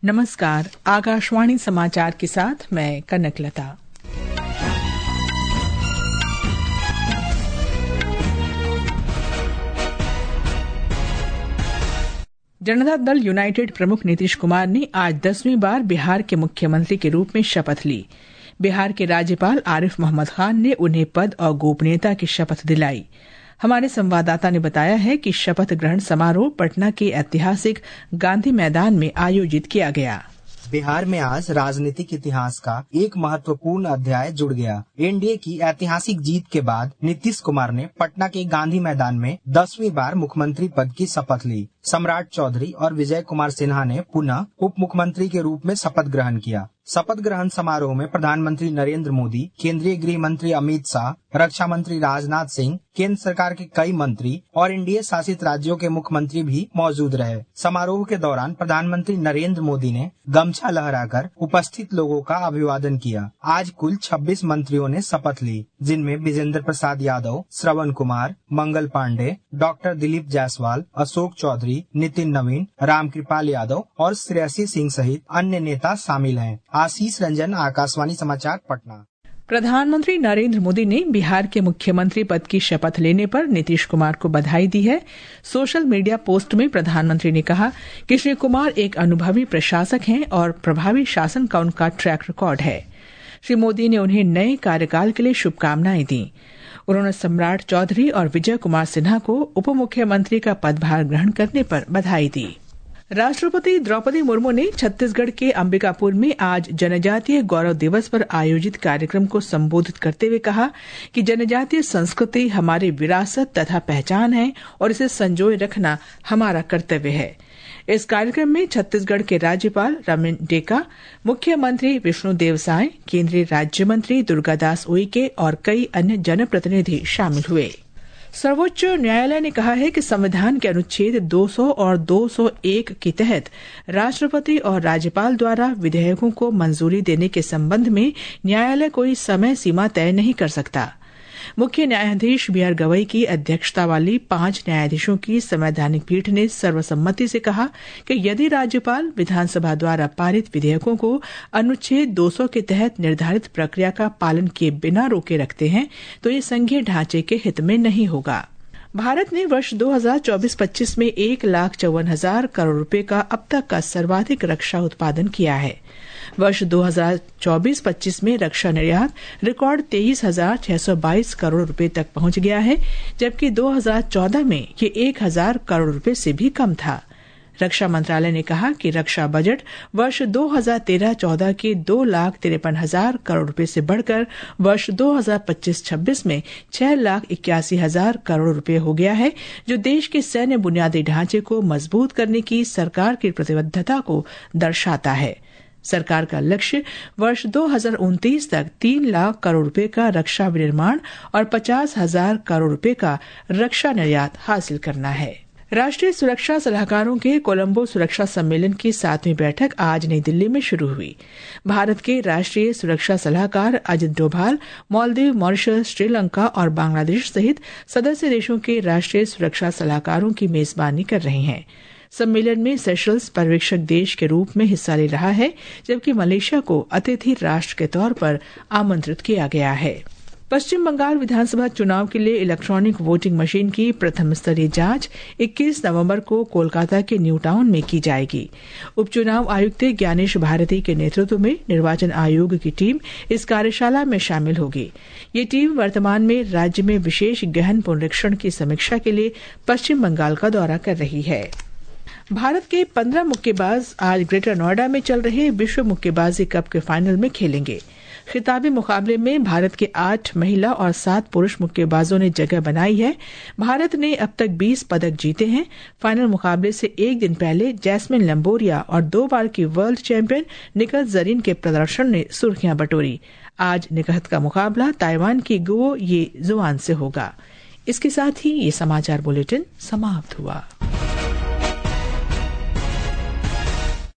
नमस्कार, आकाशवाणी समाचार के साथ मैं कनकलता। जनता दल यूनाइटेड प्रमुख नीतीश कुमार ने आज 10वीं बार बिहार के मुख्यमंत्री के रूप में शपथ ली। बिहार के राज्यपाल आरिफ मोहम्मद खान ने उन्हें पद और गोपनीयता की शपथ दिलाई। हमारे संवाददाता ने बताया है कि शपथ ग्रहण समारोह पटना के ऐतिहासिक गांधी मैदान में आयोजित किया गया। बिहार में आज राजनीतिक इतिहास का एक महत्वपूर्ण अध्याय जुड़ गया। एनडीए की ऐतिहासिक जीत के बाद नीतीश कुमार ने पटना के गांधी मैदान में 10वीं बार मुख्यमंत्री पद की शपथ ली। सम्राट चौधरी और विजय कुमार सिन्हा ने पुनः उप मुख्यमंत्री के रूप में शपथ ग्रहण किया। शपथ ग्रहण समारोह में प्रधानमंत्री नरेंद्र मोदी, केंद्रीय गृह मंत्री अमित शाह, रक्षा मंत्री राजनाथ सिंह, केंद्र सरकार के कई मंत्री और एनडीए शासित राज्यों के मुख्यमंत्री भी मौजूद रहे। समारोह के दौरान प्रधानमंत्री नरेंद्र मोदी ने गमछा लहराकर उपस्थित लोगों का अभिवादन किया। आज कुल 26 मंत्रियों ने शपथ ली, जिनमें विजेंद्र प्रसाद यादव, श्रवण कुमार, मंगल पांडे, डॉक्टर दिलीप जायसवाल, अशोक चौधरी, नितिन नवीन, रामकृपाल यादव और श्रेयसी सिंह सहित अन्य नेता शामिल हैं। आशीष रंजन, आकाशवाणी समाचार, पटना। प्रधानमंत्री नरेंद्र मोदी ने बिहार के मुख्यमंत्री पद की शपथ लेने पर नीतीश कुमार को बधाई दी है। सोशल मीडिया पोस्ट में प्रधानमंत्री ने कहा कि श्री कुमार एक अनुभवी प्रशासक हैं और प्रभावी शासन का उनका ट्रैक रिकॉर्ड है। श्री मोदी ने उन्हें नए कार्यकाल के लिए शुभकामनाएं दी। उन्होंने सम्राट चौधरी और विजय कुमार सिन्हा को उप मुख्यमंत्री का पदभार ग्रहण करने पर बधाई दी। राष्ट्रपति द्रौपदी मुर्मू ने छत्तीसगढ़ के अंबिकापुर में आज जनजातीय गौरव दिवस पर आयोजित कार्यक्रम को संबोधित करते हुए कहा कि जनजातीय संस्कृति हमारी विरासत तथा पहचान है और इसे संजोए रखना हमारा कर्तव्य है। इस कार्यक्रम में छत्तीसगढ़ के राज्यपाल रमन डेका, मुख्यमंत्री विष्णुदेव साय, केंद्रीय राज्य मंत्री दुर्गादास उइके और कई अन्य जनप्रतिनिधि शामिल हुए। सर्वोच्च न्यायालय ने कहा है कि संविधान के अनुच्छेद 200 और 201 के तहत राष्ट्रपति और राज्यपाल द्वारा विधेयकों को मंजूरी देने के संबंध में न्यायालय कोई समय सीमा तय नहीं कर सकता। मुख्य न्यायाधीश बी आर गवई की अध्यक्षता वाली 5 न्यायाधीशों की संवैधानिक पीठ ने सर्वसम्मति से कहा कि यदि राज्यपाल विधानसभा द्वारा पारित विधेयकों को अनुच्छेद 200 के तहत निर्धारित प्रक्रिया का पालन किए बिना रोके रखते हैं तो ये संघीय ढांचे के हित में नहीं होगा। भारत ने वर्ष 2024-25 में 1,54,000 करोड़ रुपए का अब तक का सर्वाधिक रक्षा उत्पादन किया है। वर्ष 2024-25 में रक्षा निर्यात रिकॉर्ड 23,622 करोड़ रुपए तक पहुंच गया है, जबकि 2014 में ये 1,000 करोड़ रुपए से भी कम था। रक्षा मंत्रालय ने कहा कि रक्षा बजट वर्ष 2013-14 के 2,53,000 करोड़ रुपए से बढ़कर वर्ष 2025-26 में 6,81,000 करोड़ रुपए हो गया है, जो देश के सैन्य बुनियादी ढांचे को मजबूत करने की सरकार की प्रतिबद्धता को दर्शाता है। सरकार का लक्ष्य वर्ष 2029 तक 3 लाख करोड़ रुपए का रक्षा विनिर्माण और 50,000 करोड़ रुपए का रक्षा निर्यात हासिल करना है। राष्ट्रीय सुरक्षा सलाहकारों के कोलंबो सुरक्षा सम्मेलन की 7वीं बैठक आज नई दिल्ली में शुरू हुई। भारत के राष्ट्रीय सुरक्षा सलाहकार अजित डोभाल मालदीव, मॉरिशस, श्रीलंका और बांग्लादेश सहित सदस्य देशों के राष्ट्रीय सुरक्षा सलाहकारों की मेजबानी कर रहे हैं। सम्मेलन में सेशल्स पर्यवेक्षक देश के रूप में हिस्सा ले रहा है, जबकि मलेशिया को अतिथि राष्ट्र के तौर पर आमंत्रित किया गया है। पश्चिम बंगाल विधानसभा चुनाव के लिए इलेक्ट्रॉनिक वोटिंग मशीन की प्रथम स्तरीय जांच 21 नवंबर को कोलकाता के न्यू टाउन में की जाएगी। उपचुनाव आयुक्त ज्ञानेश भारती के नेतृत्व में निर्वाचन आयोग की टीम इस कार्यशाला में शामिल होगी। ये टीम वर्तमान में राज्य में विशेष गहन पुनरीक्षण की समीक्षा के लिए पश्चिम बंगाल का दौरा कर रही है। भारत के 15 मुक्केबाज आज ग्रेटर नोएडा में चल रहे विश्व मुक्केबाजी कप के फाइनल में खेलेंगे। खिताबी मुकाबले में भारत के 8 महिला और 7 पुरुष मुक्केबाजों ने जगह बनाई है। भारत ने अब तक 20 पदक जीते हैं। फाइनल मुकाबले से एक दिन पहले जैस्मिन लंबोरिया और 2 बार की वर्ल्ड चैंपियन निकहत जरीन के प्रदर्शन ने सुर्खियां बटोरी। आज निकहत का मुकाबला ताइवान की गुओ ये जुआन से होगा। इसके साथ ही ये समाचार बुलेटिन समाप्त हुआ।